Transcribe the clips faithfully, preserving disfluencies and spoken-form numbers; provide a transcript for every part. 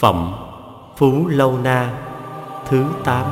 Phẩm Phú Lâu Na thứ tám.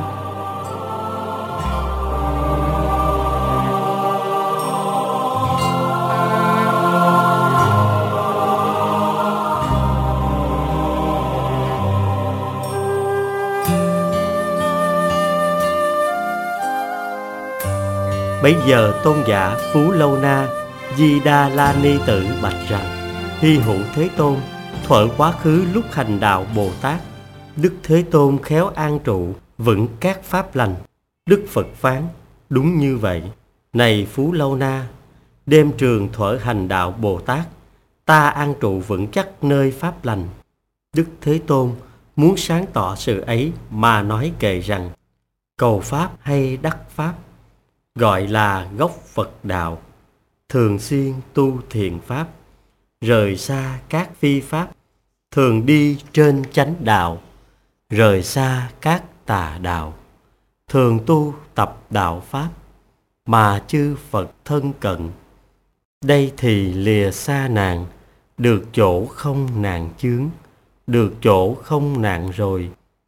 Bấy giờ tôn giả Phú Lâu Na Di Đà La Ni Tử bạch rằng: Hy hữu Thế Tôn, thuở quá khứ lúc hành đạo Bồ Tát, Đức Thế Tôn khéo an trụ vững các pháp lành. Đức Phật phán: đúng như vậy. Này Phú Lâu Na, đêm trường thuở hành đạo Bồ Tát, ta an trụ vững chắc nơi pháp lành. Đức Thế Tôn muốn sáng tỏ sự ấy mà nói kệ rằng: cầu pháp hay đắc pháp, gọi là gốc Phật đạo. Thường xuyên tu thiện pháp, rời xa các phi pháp. Thường đi trên chánh đạo, rời xa các tà đạo. Thường tu tập đạo pháp, mà chư Phật thân cận. Đây thì lìa xa nạn, được chỗ không nạn chướng, được chỗ không nạn rồi.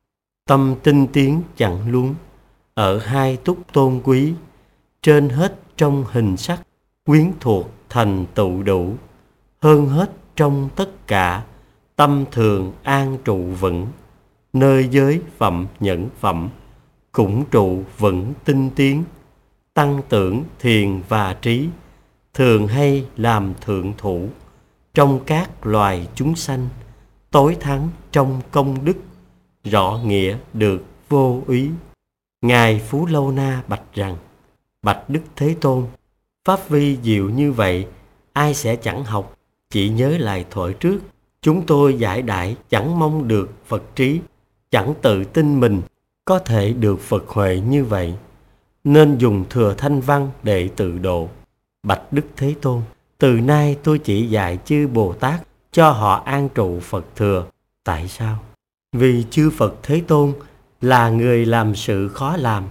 Tâm tinh tiến chẳng luống, ở hai túc tôn quý, trên hết trong hình sắc, quyến thuộc thành tựu đủ. Hơn hết trong tất cả, tâm thường an trụ vững. Nơi giới phẩm nhẫn phẩm, cũng trụ vững tinh tiến. Tăng tưởng thiền và trí, thường hay làm thượng thủ. Trong các loài chúng sanh, tối thắng trong công đức, rõ nghĩa được vô úy. Ngài Phú Lâu Na bạch rằng: bạch Đức Thế Tôn, pháp vi diệu như vậy, ai sẽ chẳng học. Chỉ nhớ lại thuở trước, chúng tôi giải đãi chẳng mong được Phật trí, chẳng tự tin mình có thể được Phật huệ như vậy, nên dùng thừa thanh văn để tự độ. Bạch Đức Thế Tôn, từ nay tôi chỉ dạy chư Bồ Tát cho họ an trụ Phật thừa. Tại sao? Vì chư Phật Thế Tôn là người làm sự khó làm.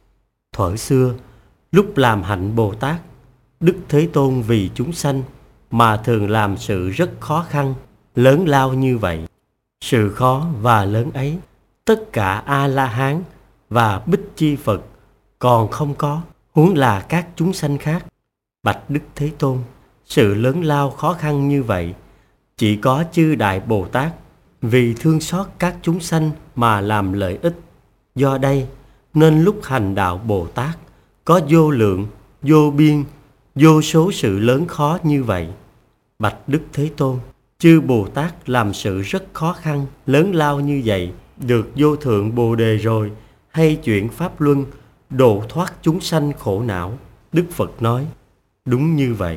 Thuở xưa, lúc làm hạnh Bồ Tát, Đức Thế Tôn vì chúng sanh mà thường làm sự rất khó khăn, lớn lao như vậy. Sự khó và lớn ấy, tất cả A-la-hán và Bích Chi Phật còn không có, huống là các chúng sanh khác. Bạch Đức Thế Tôn, sự lớn lao khó khăn như vậy, chỉ có chư Đại Bồ Tát vì thương xót các chúng sanh mà làm lợi ích. Do đây, nên lúc hành đạo Bồ Tát, có vô lượng, vô biên, vô số sự lớn khó như vậy. Bạch Đức Thế Tôn, chư Bồ Tát làm sự rất khó khăn, lớn lao như vậy, được vô thượng Bồ Đề rồi, hay chuyển pháp luân, độ thoát chúng sanh khổ não. Đức Phật nói: đúng như vậy.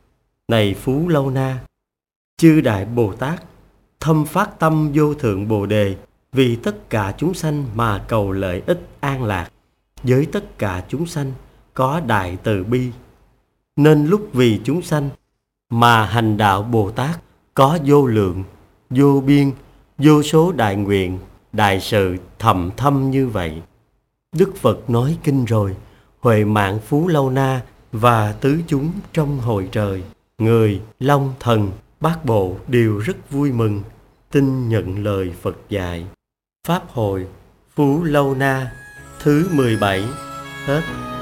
Này Phú Lâu Na, chư Đại Bồ Tát thâm phát tâm vô thượng Bồ Đề, vì tất cả chúng sanh mà cầu lợi ích an lạc. Với tất cả chúng sanh có đại từ bi, nên lúc vì chúng sanh mà hành đạo Bồ Tát có vô lượng, vô biên, vô số đại nguyện, đại sự thầm thâm như vậy. Đức Phật nói kinh rồi, huệ mạng Phú Lâu Na và tứ chúng trong hội trời, người, long, thần, bát bộ đều rất vui mừng, tin nhận lời Phật dạy. Pháp hội Phú Lâu Na thứ mười bảy hết.